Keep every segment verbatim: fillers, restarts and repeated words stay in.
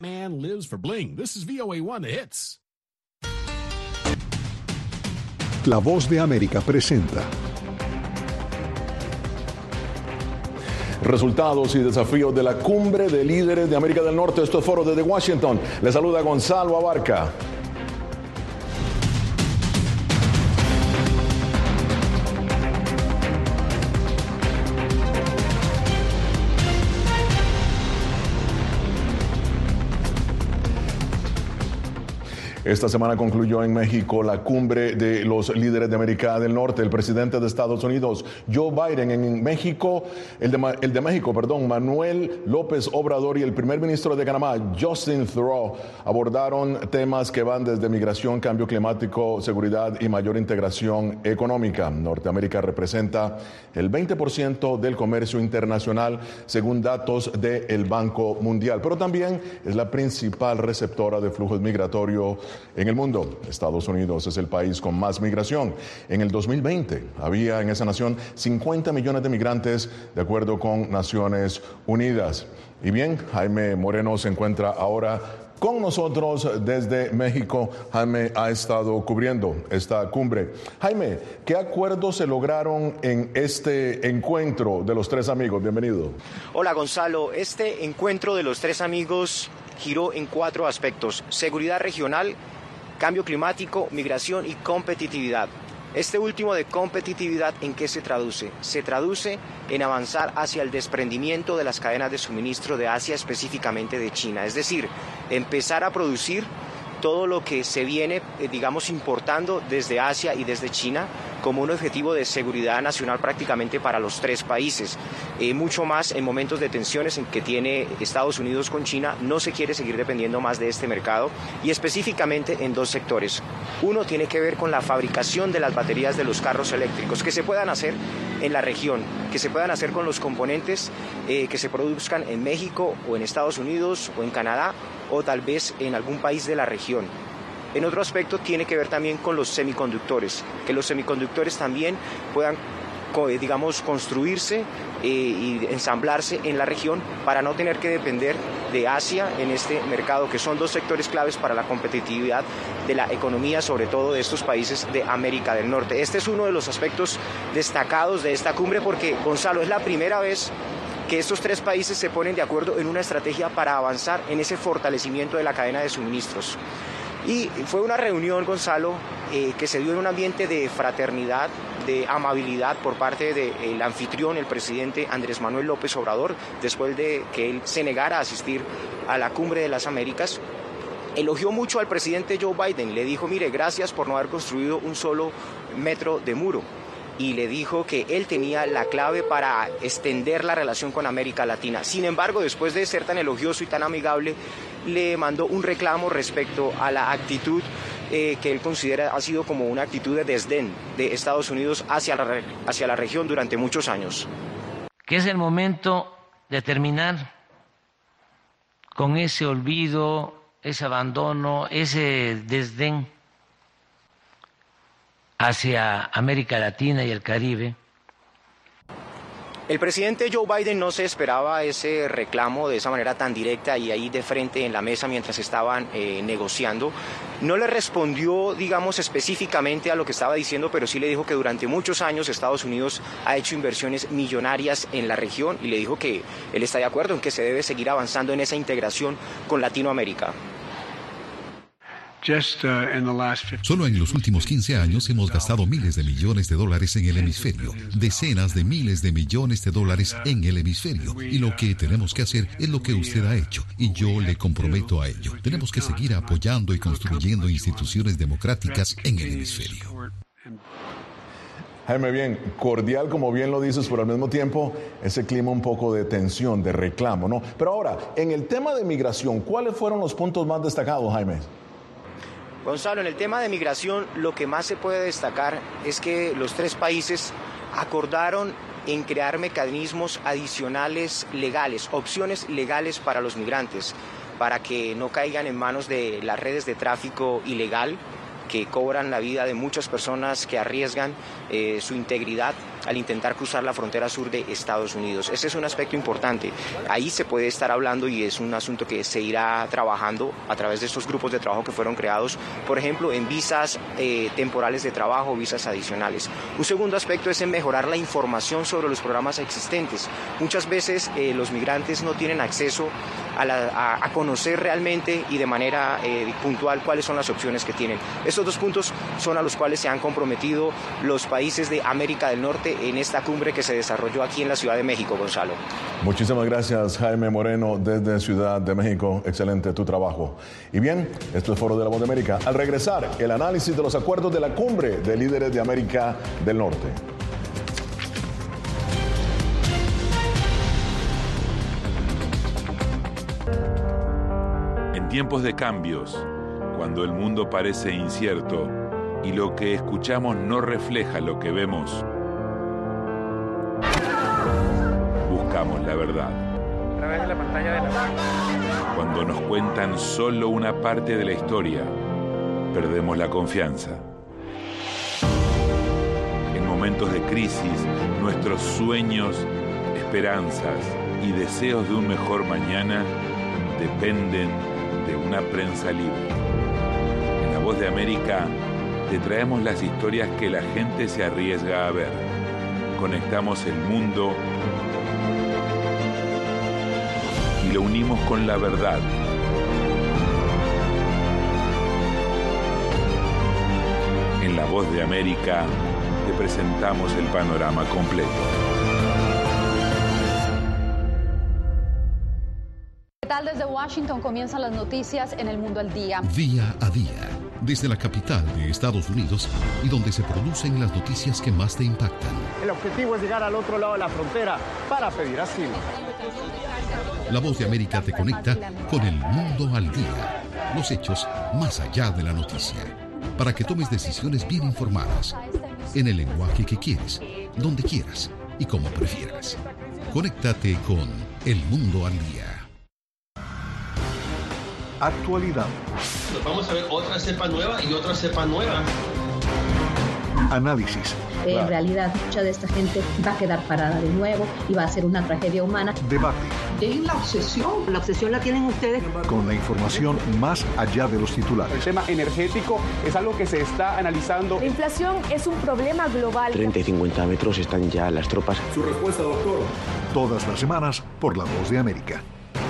Man lives for bling. This is V O A one, The Hits. La Voz de América presenta resultados y desafíos de la Cumbre de Líderes de América del Norte. Esto es Foro desde Washington. Les saluda Gonzalo Abarca. Esta semana concluyó en México la cumbre de los líderes de América del Norte. El presidente de Estados Unidos, Joe Biden, en México, el de, el de México, perdón, Manuel López Obrador, y el primer ministro de Canadá, Justin Trudeau, abordaron temas que van desde migración, cambio climático, seguridad y mayor integración económica. Norteamérica representa el veinte por ciento del comercio internacional, según datos del Banco Mundial, pero también es la principal receptora de flujos migratorios en el mundo. Estados Unidos es el país con más migración. En el dos mil veinte había en esa nación cincuenta millones de migrantes, de acuerdo con Naciones Unidas. Y bien, Jaime Moreno se encuentra ahora con nosotros desde México. Jaime ha estado cubriendo esta cumbre. Jaime, ¿qué acuerdos se lograron en este encuentro de los tres amigos? Bienvenido. Hola, Gonzalo. Este encuentro de los tres amigos giró en cuatro aspectos: seguridad regional, cambio climático, migración y competitividad. Este último de competitividad, ¿en qué se traduce? Se traduce en avanzar hacia el desprendimiento de las cadenas de suministro de Asia, específicamente de China. Es decir, empezar a producir todo lo que se viene, digamos, importando desde Asia y desde China, como un objetivo de seguridad nacional prácticamente para los tres países. Eh, mucho más en momentos de tensiones en que tiene Estados Unidos con China. No se quiere seguir dependiendo más de este mercado, y específicamente en dos sectores. Uno tiene que ver con la fabricación de las baterías de los carros eléctricos, que se puedan hacer en la región, que se puedan hacer con los componentes eh, que se produzcan en México o en Estados Unidos o en Canadá, o tal vez en algún país de la región. En otro aspecto tiene que ver también con los semiconductores, que los semiconductores también puedan, digamos, construirse eh, y ensamblarse en la región para no tener que depender de Asia en este mercado, que son dos sectores claves para la competitividad de la economía, sobre todo de estos países de América del Norte. Este es uno de los aspectos destacados de esta cumbre porque, Gonzalo, es la primera vez que estos tres países se ponen de acuerdo en una estrategia para avanzar en ese fortalecimiento de la cadena de suministros. Y fue una reunión, Gonzalo, eh, que se dio en un ambiente de fraternidad, de amabilidad por parte del anfitrión, el presidente Andrés Manuel López Obrador, después de que él se negara a asistir a la Cumbre de las Américas. Elogió mucho al presidente Joe Biden, le dijo, mire, gracias por no haber construido un solo metro de muro. Y le dijo que él tenía la clave para extender la relación con América Latina. Sin embargo, después de ser tan elogioso y tan amigable, le mandó un reclamo respecto a la actitud eh, que él considera ha sido como una actitud de desdén de Estados Unidos hacia la, hacia la región durante muchos años. Que es el momento de terminar con ese olvido, ese abandono, ese desdén hacia América Latina y el Caribe. El presidente Joe Biden no se esperaba ese reclamo de esa manera tan directa y ahí de frente en la mesa mientras estaban eh, negociando. No le respondió, digamos, específicamente a lo que estaba diciendo, pero sí le dijo que durante muchos años Estados Unidos ha hecho inversiones millonarias en la región y le dijo que él está de acuerdo en que se debe seguir avanzando en esa integración con Latinoamérica. Solo en los últimos quince años hemos gastado miles de millones de dólares en el hemisferio, decenas de miles de millones de dólares en el hemisferio, y lo que tenemos que hacer es lo que usted ha hecho, y yo le comprometo a ello. Tenemos que seguir apoyando y construyendo instituciones democráticas en el hemisferio. Jaime, bien, cordial como bien lo dices, pero al mismo tiempo ese clima un poco de tensión, de reclamo, ¿no? Pero ahora, en el tema de migración, ¿cuáles fueron los puntos más destacados, Jaime? Gonzalo, en el tema de migración, lo que más se puede destacar es que los tres países acordaron en crear mecanismos adicionales legales, opciones legales para los migrantes, para que no caigan en manos de las redes de tráfico ilegal que cobran la vida de muchas personas, que arriesgan eh, su integridad al intentar cruzar la frontera sur de Estados Unidos. Ese es un aspecto importante. Ahí se puede estar hablando y es un asunto que se irá trabajando a través de estos grupos de trabajo que fueron creados, por ejemplo, en visas eh, temporales de trabajo, visas adicionales. Un segundo aspecto es en mejorar la información sobre los programas existentes. Muchas veces eh, los migrantes no tienen acceso a, la, a, a conocer realmente y de manera eh, puntual cuáles son las opciones que tienen. Estos dos puntos son a los cuales se han comprometido los países de América del Norte en esta cumbre que se desarrolló aquí en la Ciudad de México, Gonzalo. Muchísimas gracias, Jaime Moreno, desde Ciudad de México. Excelente tu trabajo. Y bien, esto es Foro de la Voz de América. Al regresar, el análisis de los acuerdos de la cumbre de líderes de América del Norte. En tiempos de cambios, cuando el mundo parece incierto y lo que escuchamos no refleja lo que vemos, buscamos la verdad. A través de la pantalla de la... Cuando nos cuentan solo una parte de la historia, perdemos la confianza. En momentos de crisis, nuestros sueños, esperanzas y deseos de un mejor mañana dependen de una prensa libre. En La Voz de América te traemos las historias que la gente se arriesga a ver. Conectamos el mundo y lo unimos con la verdad. En La Voz de América te presentamos el panorama completo. ¿Qué tal? Desde Washington comienzan las noticias en El Mundo al Día. Día a día, desde la capital de Estados Unidos y donde se producen las noticias que más te impactan. El objetivo es llegar al otro lado de la frontera para pedir asilo. La Voz de América te conecta con El Mundo al Día. Los hechos más allá de la noticia. Para que tomes decisiones bien informadas. En el lenguaje que quieres, donde quieras y como prefieras. Conéctate con El Mundo al Día. Actualidad. Nos vamos a ver otra cepa nueva y otra cepa nueva. Análisis. En claro. realidad, mucha de esta gente va a quedar parada de nuevo y va a ser una tragedia humana. Debate. Dejen la obsesión. La obsesión la tienen ustedes. Con la información más allá de los titulares. El tema energético es algo que se está analizando. La inflación es un problema global. treinta y cincuenta metros están ya las tropas. Su respuesta, doctor. Todas las semanas por La Voz de América.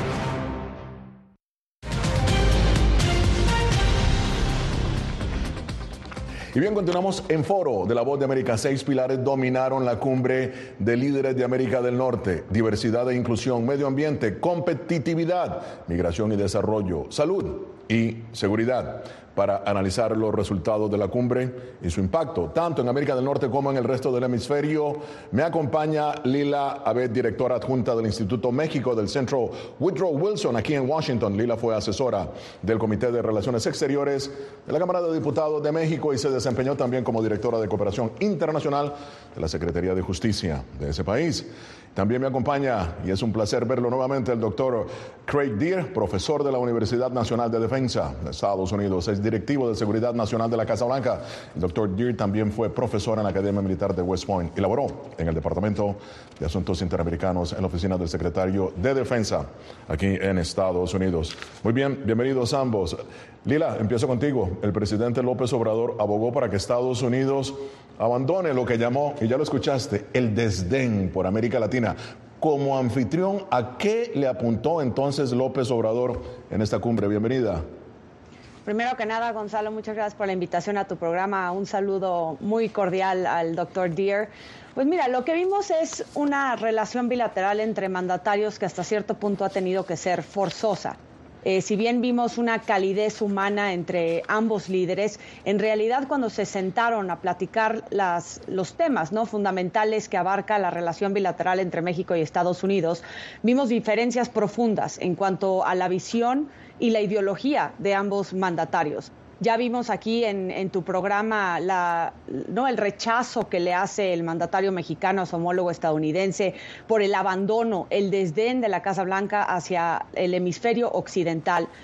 Y bien, continuamos en Foro de la Voz de América. Seis pilares dominaron la cumbre de líderes de América del Norte: diversidad e inclusión, medio ambiente, competitividad, migración y desarrollo, salud y seguridad. Para analizar los resultados de la cumbre y su impacto, tanto en América del Norte como en el resto del hemisferio, me acompaña Lila Abed, directora adjunta del Instituto México del Centro Woodrow Wilson aquí en Washington. Lila fue asesora del Comité de Relaciones Exteriores de la Cámara de Diputados de México y se desempeñó también como directora de Cooperación Internacional de la Secretaría de Justicia de ese país. También me acompaña, y es un placer verlo nuevamente, el doctor Craig Deer, profesor de la Universidad Nacional de Defensa de Estados Unidos, es directivo de Seguridad Nacional de la Casa Blanca. El doctor Deer también fue profesor en la Academia Militar de West Point y laboró en el Departamento de Asuntos Interamericanos en la Oficina del Secretario de Defensa aquí en Estados Unidos. Muy bien, bienvenidos ambos. Lila, empiezo contigo. El presidente López Obrador abogó para que Estados Unidos abandone lo que llamó, y ya lo escuchaste, el desdén por América Latina. Como anfitrión, ¿a qué le apuntó entonces López Obrador en esta cumbre? Bienvenida. Primero que nada, Gonzalo, muchas gracias por la invitación a tu programa. Un saludo muy cordial al doctor Deer. Pues mira, lo que vimos es una relación bilateral entre mandatarios que hasta cierto punto ha tenido que ser forzosa. Eh, si bien vimos una calidez humana entre ambos líderes, en realidad cuando se sentaron a platicar las, los temas ¿no? fundamentales que abarca la relación bilateral entre México y Estados Unidos, vimos diferencias profundas en cuanto a la visión y la ideología de ambos mandatarios. Ya vimos aquí en, en tu programa la, ¿no? el rechazo que le hace el mandatario mexicano a su homólogo estadounidense por el abandono, el desdén de la Casa Blanca hacia el hemisferio occidental.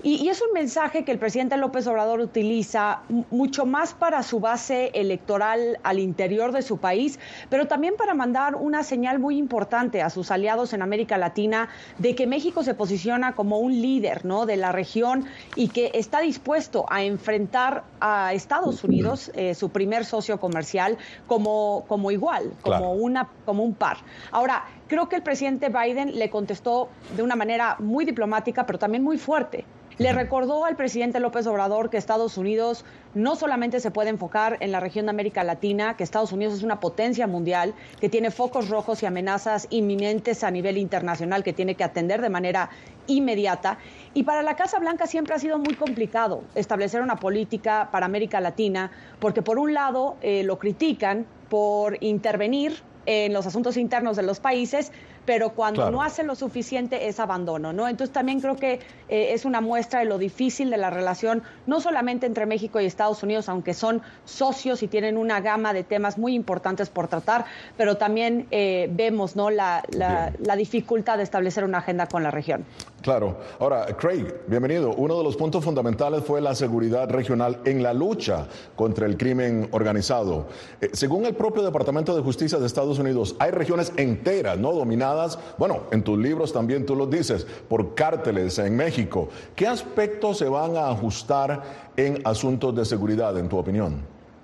Y, y es un mensaje que el presidente López Obrador utiliza mucho más para su base electoral al interior de su país, pero también para mandar una señal muy importante a sus aliados en América Latina de que México se posiciona como un líder, ¿no?, de la región y que está dispuesto a enfrentar a Estados Unidos, eh, su primer socio comercial, como, como igual, como, claro. una, como un par. Ahora, creo que el presidente Biden le contestó de una manera muy diplomática, pero también muy fuerte. Le recordó al presidente López Obrador que Estados Unidos no solamente se puede enfocar en la región de América Latina, que Estados Unidos es una potencia mundial, que tiene focos rojos y amenazas inminentes a nivel internacional que tiene que atender de manera inmediata. Y para la Casa Blanca siempre ha sido muy complicado establecer una política para América Latina, porque por un lado eh, lo critican por intervenir en los asuntos internos de los países, pero cuando claro. no hacen lo suficiente es abandono, ¿no? Entonces también creo que eh, es una muestra de lo difícil de la relación, no solamente entre México y Estados Unidos, aunque son socios y tienen una gama de temas muy importantes por tratar, pero también eh, vemos, ¿no?, la, la, la dificultad de establecer una agenda con la región. Claro. Ahora, Craig, bienvenido. Uno de los puntos fundamentales fue la seguridad regional en la lucha contra el crimen organizado. Eh, según el propio Departamento de Justicia de Estados Unidos, hay regiones enteras, ¿no?, dominadas, bueno, en tus libros también tú lo dices, por cárteles en México. ¿Qué aspectos se van a ajustar en asuntos de seguridad, en tu opinión?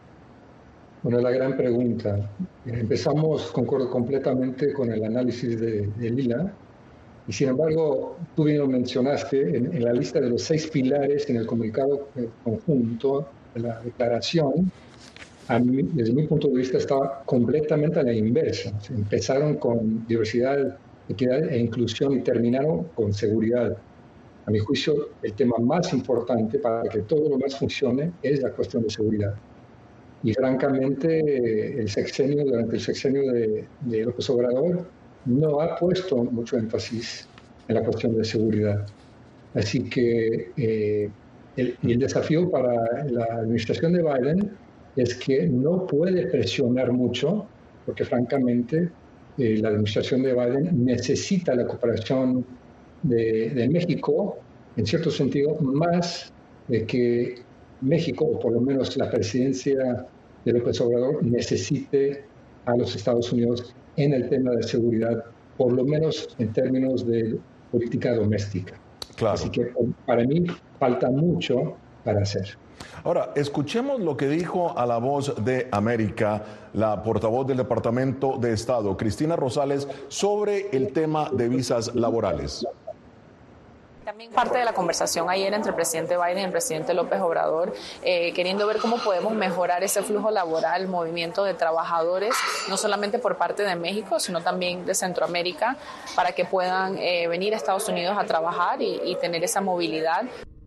Bueno, la gran pregunta. Empezamos, concuerdo completamente con el análisis de, de Lila, y sin embargo, tú bien lo mencionaste, en, en la lista de los seis pilares en el comunicado conjunto de la declaración, a mí, desde mi punto de vista, estaba completamente a la inversa. Empezaron con diversidad, equidad e inclusión y terminaron con seguridad. A mi juicio, el tema más importante para que todo lo más funcione es la cuestión de seguridad. Y francamente, el sexenio, durante el sexenio de, de López Obrador, no ha puesto mucho énfasis en la cuestión de seguridad. Así que eh, el, el desafío para la administración de Biden es que no puede presionar mucho, porque francamente eh, la administración de Biden necesita la cooperación de, de México, en cierto sentido, más de que México, o por lo menos la presidencia de López Obrador, necesite a los Estados Unidos en el tema de seguridad, por lo menos en términos de política doméstica. Claro. Así que para mí falta mucho para hacer. Ahora, escuchemos lo que dijo a La Voz de América la portavoz del Departamento de Estado, Cristina Rosales, sobre el tema de visas laborales. También parte de la conversación ayer entre el presidente Biden y el presidente López Obrador, eh, queriendo ver cómo podemos mejorar ese flujo laboral, movimiento de trabajadores, no solamente por parte de México, sino también de Centroamérica, para que puedan eh, venir a Estados Unidos a trabajar y, y tener esa movilidad.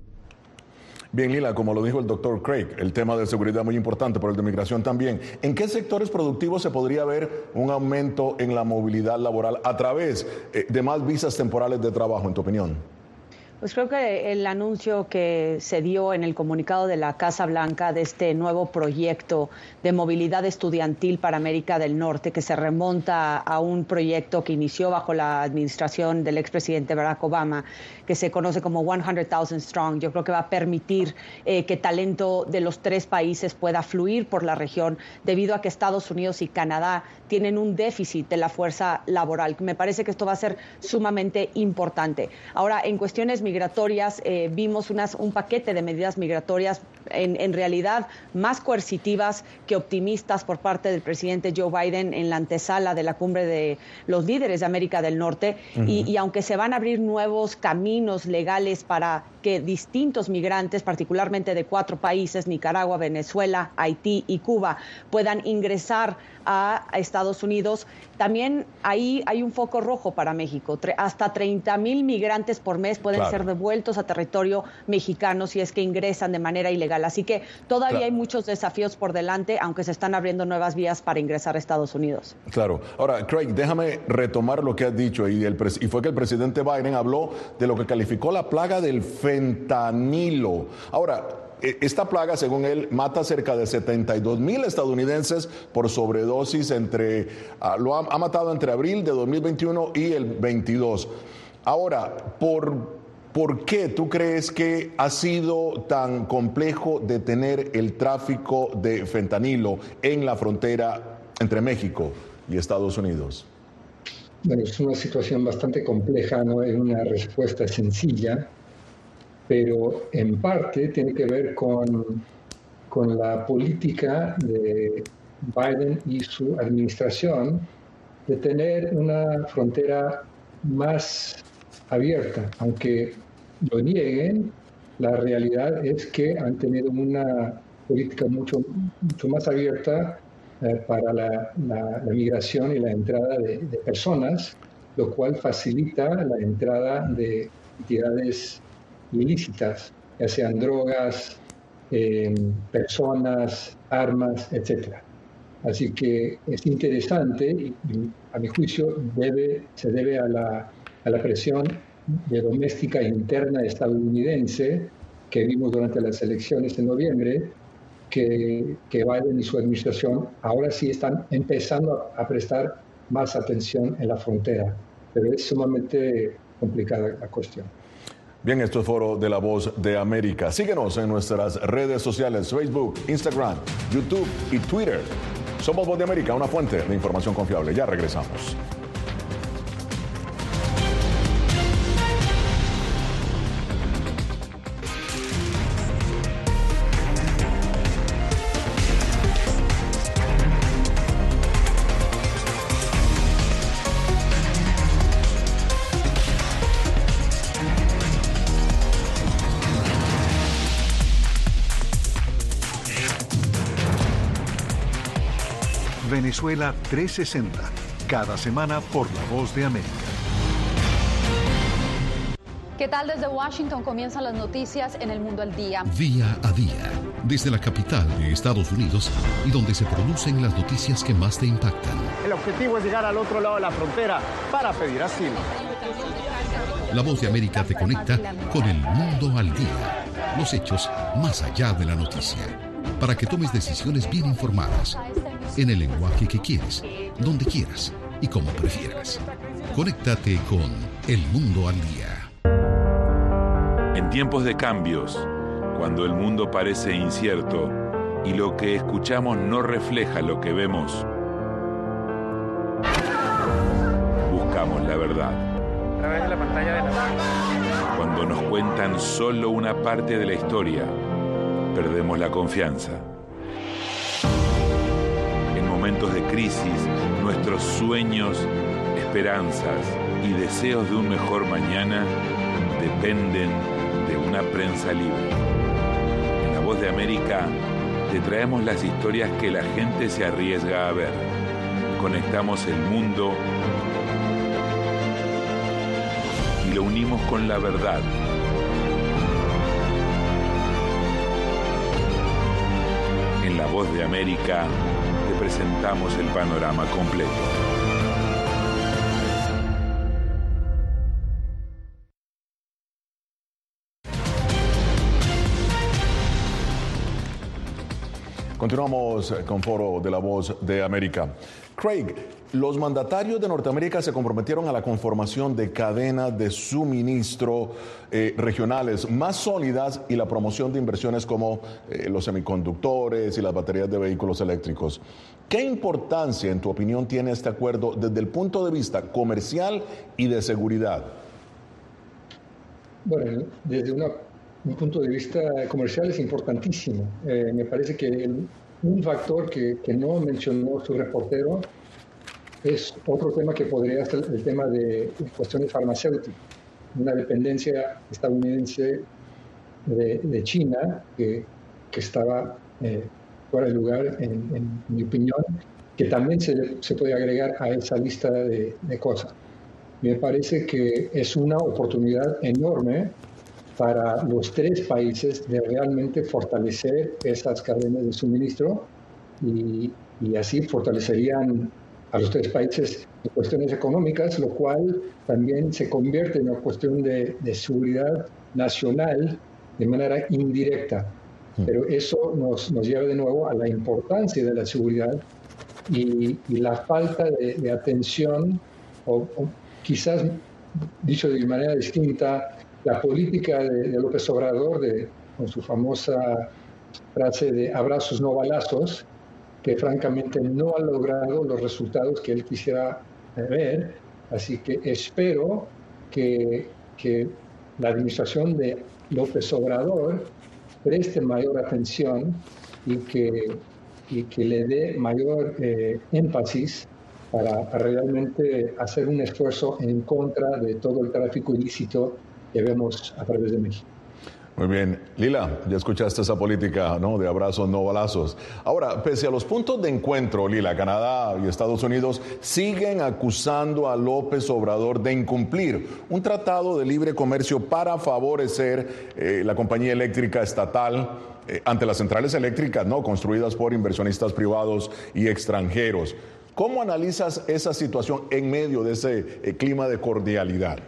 Bien, Lila, como lo dijo el doctor Craig, el tema de seguridad muy importante, pero el de migración también. ¿En qué sectores productivos se podría ver un aumento en la movilidad laboral a través eh, de más visas temporales de trabajo, en tu opinión? Pues creo que el anuncio que se dio en el comunicado de la Casa Blanca de este nuevo proyecto de movilidad estudiantil para América del Norte, que se remonta a un proyecto que inició bajo la administración del expresidente Barack Obama, que se conoce como cien thousand Strong, yo creo que va a permitir eh, que talento de los tres países pueda fluir por la región, debido a que Estados Unidos y Canadá tienen un déficit de la fuerza laboral. Me parece que esto va a ser sumamente importante. Ahora, en cuestiones migratorias, eh, vimos unas, un paquete de medidas migratorias en, en realidad más coercitivas que optimistas por parte del presidente Joe Biden en la antesala de la cumbre de los líderes de América del Norte. Uh-huh. y, y aunque se van a abrir nuevos caminos legales para que distintos migrantes, particularmente de cuatro países, Nicaragua, Venezuela, Haití y Cuba, puedan ingresar a Estados Unidos, también ahí hay un foco rojo para México. Tre- hasta treinta mil migrantes por mes pueden claro. ser devueltos a territorio mexicano si es que ingresan de manera ilegal. Así que todavía claro. hay muchos desafíos por delante, aunque se están abriendo nuevas vías para ingresar a Estados Unidos. Claro. Ahora, Craig, déjame retomar lo que has dicho, y, el pres- y fue que el presidente Biden habló de lo que calificó la plaga del fentanilo. Ahora, esta plaga, según él, mata cerca de setenta y dos mil estadounidenses por sobredosis entre, uh, lo ha, ha matado entre abril de dos mil veintiuno y el veintidós. Ahora, por ¿Por qué tú crees que ha sido tan complejo detener el tráfico de fentanilo en la frontera entre México y Estados Unidos? Bueno, es una situación bastante compleja, no es una respuesta sencilla, pero en parte tiene que ver con, con la política de Biden y su administración de tener una frontera más abierta. Aunque lo nieguen, la realidad es que han tenido una política mucho, mucho más abierta eh, para la, la, la migración y la entrada de, de personas, lo cual facilita la entrada de entidades ilícitas, ya sean drogas, eh, personas, armas, etcétera. Así que es interesante y, y a mi juicio debe, se debe a la, a la presión de doméstica e interna estadounidense que vimos durante las elecciones en noviembre, que, que Biden y su administración ahora sí están empezando a, a prestar más atención en la frontera, pero es sumamente complicada la cuestión. Bien, esto es Foro de la Voz de América. Síguenos en nuestras redes sociales, Facebook, Instagram, YouTube y Twitter. Somos Voz de América, una fuente de información confiable. Ya regresamos. Venezuela trescientos sesenta, cada semana por La Voz de América. ¿Qué tal? Desde Washington comienzan las noticias en El Mundo al Día. Día a día, desde la capital de Estados Unidos y donde se producen las noticias que más te impactan. El objetivo es llegar al otro lado de la frontera para pedir asilo. La Voz de América te conecta con El Mundo al Día, los hechos más allá de la noticia, para que tomes decisiones bien informadas, en el lenguaje que quieres, donde quieras y como prefieras. Conéctate con El Mundo al Día. En tiempos de cambios, cuando el mundo parece incierto y lo que escuchamos no refleja lo que vemos, buscamos la verdad. A través de la pantalla de la... Cuando nos cuentan solo una parte de la historia, perdemos la confianza. En momentos de crisis, nuestros sueños, esperanzas y deseos de un mejor mañana dependen de una prensa libre. En La Voz de América te traemos las historias que la gente se arriesga a ver. Conectamos el mundo y lo unimos con la verdad. En La Voz de América te presentamos el panorama completo. Continuamos con Foro de la Voz de América. Craig, los mandatarios de Norteamérica se comprometieron a la conformación de cadenas de suministro eh, regionales más sólidas y la promoción de inversiones como eh, los semiconductores y las baterías de vehículos eléctricos. ¿Qué importancia, en tu opinión, tiene este acuerdo desde el punto de vista comercial y de seguridad? Bueno, desde una, un punto de vista comercial es importantísimo. Eh, me parece que el, un factor que, que no mencionó su reportero es otro tema que podría ser el tema de cuestiones farmacéuticas. Una dependencia estadounidense de, de China que, que estaba eh, fuera de lugar, en, en mi opinión, que también se, se puede agregar a esa lista de, de cosas. Me parece que es una oportunidad enorme para los tres países de realmente fortalecer esas cadenas de suministro y, y así fortalecerían a los tres países en cuestiones económicas, lo cual también se convierte en una cuestión de, de seguridad nacional de manera indirecta. Pero eso nos, nos lleva de nuevo a la importancia de la seguridad y, y la falta de, de atención, o, o quizás, dicho de manera distinta, la política de, de López Obrador, de, con su famosa frase de abrazos no balazos, que francamente no ha logrado los resultados que él quisiera ver. Así que espero que, que la administración de López Obrador preste mayor atención y que, y que le dé mayor eh, énfasis para, para realmente hacer un esfuerzo en contra de todo el tráfico ilícito que vemos a través de México. Muy bien. Lila, ya escuchaste esa política, ¿no?, de abrazos, no balazos. Ahora, pese a los puntos de encuentro, Lila, Canadá y Estados Unidos siguen acusando a López Obrador de incumplir un tratado de libre comercio para favorecer eh, la compañía eléctrica estatal eh, ante las centrales eléctricas, ¿no?, construidas por inversionistas privados y extranjeros. ¿Cómo analizas esa situación en medio de ese eh, clima de cordialidad?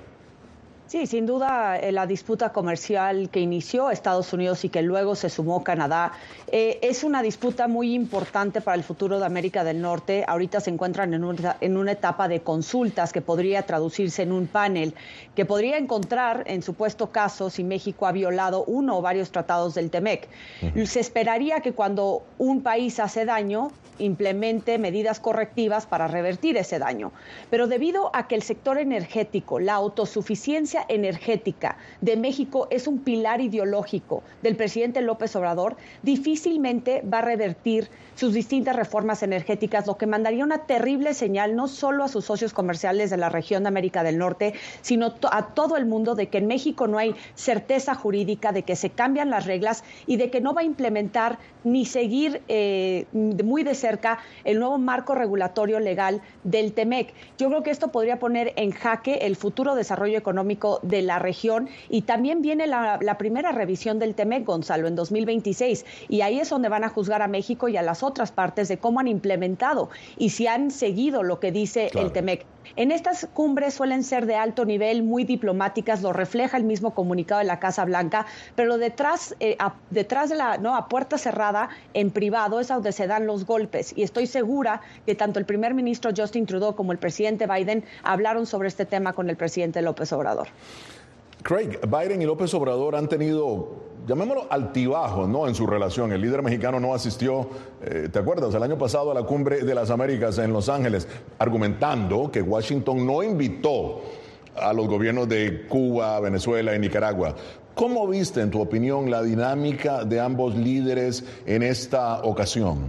Sí, sin duda eh, la disputa comercial que inició Estados Unidos y que luego se sumó Canadá eh, es una disputa muy importante para el futuro de América del Norte. Ahorita se encuentran en una, en una etapa de consultas que podría traducirse en un panel que podría encontrar en supuesto caso si México ha violado uno o varios tratados del TEMEC. Uh-huh. Se esperaría que cuando un país hace daño implemente medidas correctivas para revertir ese daño. Pero debido a que el sector energético, la autosuficiencia energética de México es un pilar ideológico del presidente López Obrador, difícilmente va a revertir sus distintas reformas energéticas, lo que mandaría una terrible señal no solo a sus socios comerciales de la región de América del Norte, sino a todo el mundo de que en México no hay certeza jurídica, de que se cambian las reglas y de que no va a implementar ni seguir eh, muy de cerca el nuevo marco regulatorio legal del TEMEC. Yo creo que esto podría poner en jaque el futuro desarrollo económico de la región y también viene la, la primera revisión del TEMEC, Gonzalo, en dos mil veintiséis, y ahí es donde van a juzgar a México y a las otras partes de cómo han implementado y si han seguido lo que dice claro. el TEMEC. En estas cumbres suelen ser de alto nivel, muy diplomáticas, lo refleja el mismo comunicado de la Casa Blanca, pero detrás, eh, a, detrás de la, no, a puerta cerrada, en privado, es donde se dan los golpes. Y estoy segura que tanto el primer ministro Justin Trudeau como el presidente Biden hablaron sobre este tema con el presidente López Obrador. Craig, Biden y López Obrador han tenido, llamémoslo, altibajos, ¿no?, en su relación. El líder mexicano no asistió, eh, ¿te acuerdas?, el año pasado a la Cumbre de las Américas en Los Ángeles, argumentando que Washington no invitó a los gobiernos de Cuba, Venezuela y Nicaragua. ¿Cómo viste, en tu opinión, la dinámica de ambos líderes en esta ocasión?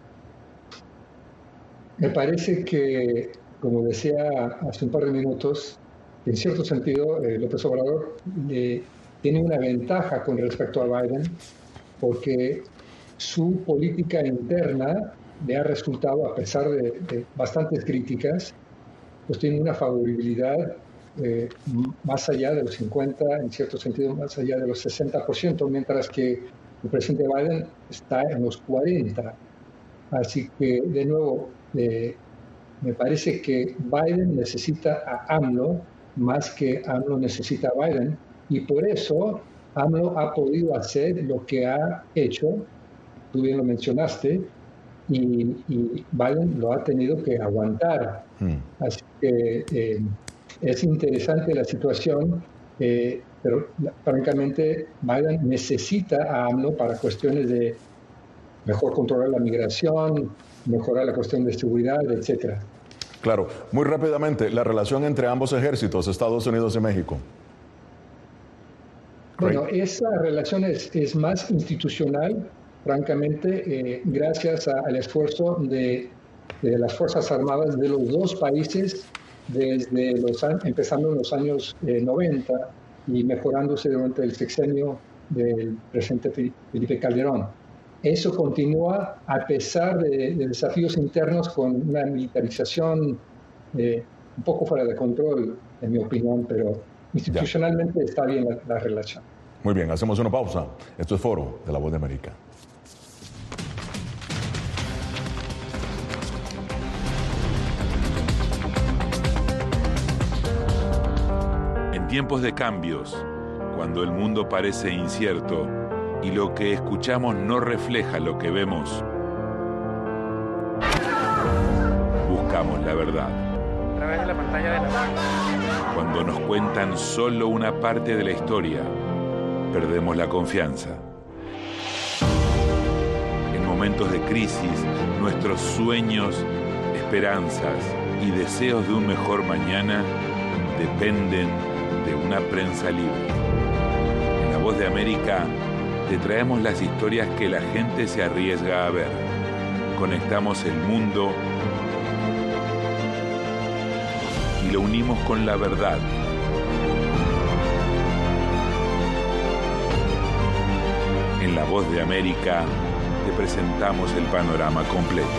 Me parece que, como decía hace un par de minutos, en cierto sentido, eh, López Obrador eh, tiene una ventaja con respecto a Biden porque su política interna le ha resultado, a pesar de, de bastantes críticas, pues tiene una favorabilidad eh, más allá de los cincuenta, en cierto sentido más allá de los sesenta por ciento, mientras que el presidente Biden está en los cuarenta. Así que, de nuevo, eh, me parece que Biden necesita a AMLO más que AMLO necesita a Biden, y por eso AMLO ha podido hacer lo que ha hecho, tú bien lo mencionaste, y, y Biden lo ha tenido que aguantar. Mm. Así que eh, es interesante la situación, eh, pero francamente Biden necesita a AMLO para cuestiones de mejor controlar la migración, mejorar la cuestión de seguridad, etcétera. Claro, muy rápidamente, la relación entre ambos ejércitos, Estados Unidos y México. Bueno, esa relación es, es más institucional, francamente, eh, gracias a, al esfuerzo de, de las Fuerzas Armadas de los dos países, desde los empezando en los años eh, noventa y mejorándose durante el sexenio del presidente Felipe Calderón. Eso continúa a pesar de, de desafíos internos con una militarización eh, un poco fuera de control, en mi opinión, pero institucionalmente ya está bien la, la relación. Muy bien, hacemos una pausa. Esto es Foro de La Voz de América. En tiempos de cambios, cuando el mundo parece incierto, y lo que escuchamos no refleja lo que vemos, buscamos la verdad. pantalla de la... Cuando nos cuentan solo una parte de la historia, perdemos la confianza. En momentos de crisis, nuestros sueños, esperanzas y deseos de un mejor mañana dependen de una prensa libre. En La Voz de América te traemos las historias que la gente se arriesga a ver. Conectamos el mundo y lo unimos con la verdad. En La Voz de América te presentamos el panorama completo.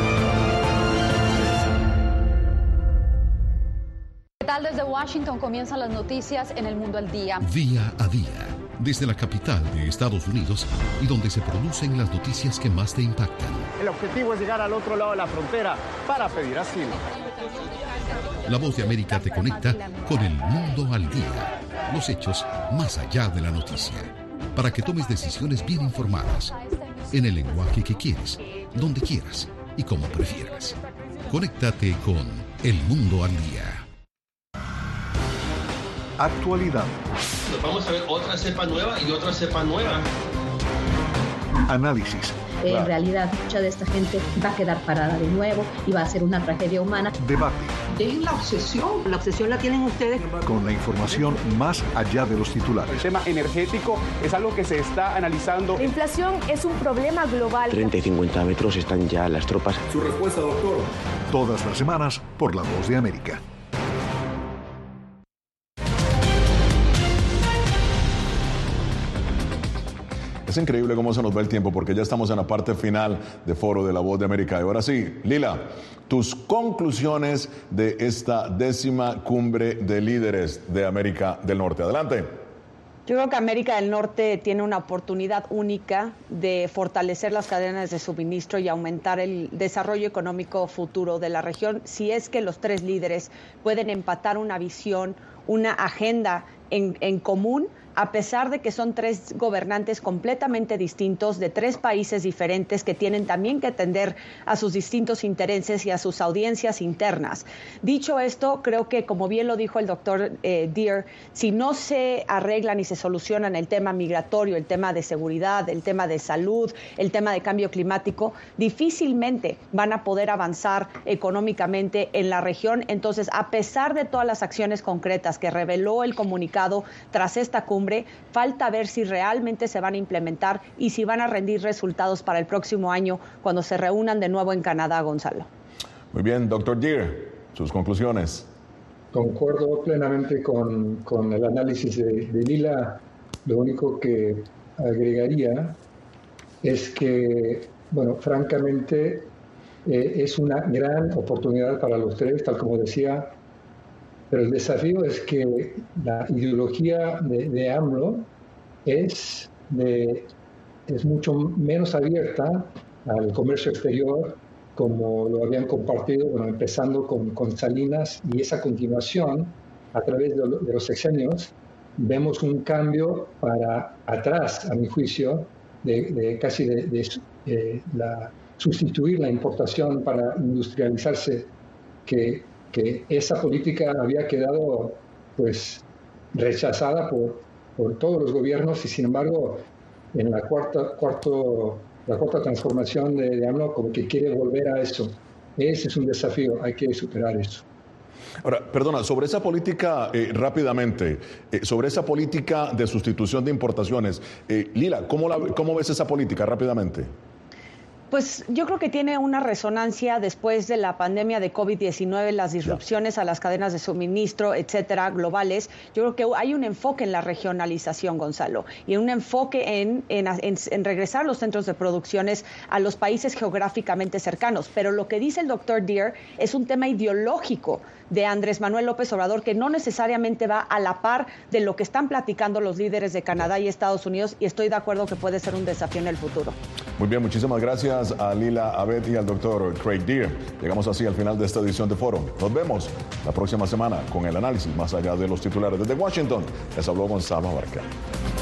¿Qué tal? Desde Washington comienzan las noticias en El Mundo al Día. Día a día, desde la capital de Estados Unidos y donde se producen las noticias que más te impactan. El objetivo es llegar al otro lado de la frontera para pedir asilo. La Voz de América te conecta con El Mundo al Día. Los hechos más allá de la noticia. Para que tomes decisiones bien informadas. En el lenguaje que quieres, donde quieras y como prefieras. Conéctate con El Mundo al Día. Actualidad. Nos vamos a ver otra cepa nueva y otra cepa nueva. Análisis. En realidad, mucha de esta gente va a quedar parada de nuevo y va a ser una tragedia humana. Debate. Dejen la obsesión. La obsesión la tienen ustedes. Con la información más allá de los titulares. El tema energético es algo que se está analizando. La inflación es un problema global. treinta y cincuenta metros están ya las tropas. Su respuesta, doctor. Todas las semanas por La Voz de América. Es increíble cómo se nos va el tiempo porque ya estamos en la parte final de Foro de La Voz de América. Y ahora sí, Lila, tus conclusiones de esta décima cumbre de líderes de América del Norte. Adelante. Yo creo que América del Norte tiene una oportunidad única de fortalecer las cadenas de suministro y aumentar el desarrollo económico futuro de la región si es que los tres líderes pueden empatar una visión, una agenda en, en común, a pesar de que son tres gobernantes completamente distintos de tres países diferentes que tienen también que atender a sus distintos intereses y a sus audiencias internas. Dicho esto, creo que, como bien lo dijo el doctor eh, Deere, si no se arreglan y se solucionan el tema migratorio, el tema de seguridad, el tema de salud, el tema de cambio climático, difícilmente van a poder avanzar económicamente en la región. Entonces, a pesar de todas las acciones concretas que reveló el comunicado tras esta cumbre, falta ver si realmente se van a implementar y si van a rendir resultados para el próximo año cuando se reúnan de nuevo en Canadá, Gonzalo. Muy bien, doctor Deere, sus conclusiones. Concuerdo plenamente con, con el análisis de, de Lila. Lo único que agregaría es que, bueno, francamente, eh, es una gran oportunidad para los tres, tal como decía. Pero el desafío es que la ideología de, de AMLO es, de, es mucho menos abierta al comercio exterior, como lo habían compartido, bueno, empezando con, con Salinas, y esa continuación a través de, de los sexenios, vemos un cambio para atrás, a mi juicio, de, de casi de, de, de la, sustituir la importación para industrializarse, que que esa política había quedado pues rechazada por, por todos los gobiernos y sin embargo en la cuarta, cuarto, la cuarta transformación de, de AMLO como que quiere volver a eso. Ese es un desafío, hay que superar eso. Ahora, perdona, sobre esa política, eh, rápidamente, eh, sobre esa política de sustitución de importaciones, eh, Lila, ¿cómo, la, ¿cómo ves esa política rápidamente? Pues yo creo que tiene una resonancia después de la pandemia de COVID diecinueve, las disrupciones a las cadenas de suministro, etcétera, globales. Yo creo que hay un enfoque en la regionalización, Gonzalo, y un enfoque en, en, en, en regresar los centros de producciones a los países geográficamente cercanos. Pero lo que dice el doctor Deere es un tema ideológico de Andrés Manuel López Obrador que no necesariamente va a la par de lo que están platicando los líderes de Canadá y Estados Unidos, y estoy de acuerdo que puede ser un desafío en el futuro. Muy bien, muchísimas gracias a Lila Abed y al doctor Craig Deere. Llegamos así al final de esta edición de Foro. Nos vemos la próxima semana con el análisis más allá de los titulares. Desde Washington les habló Gonzalo Abarca.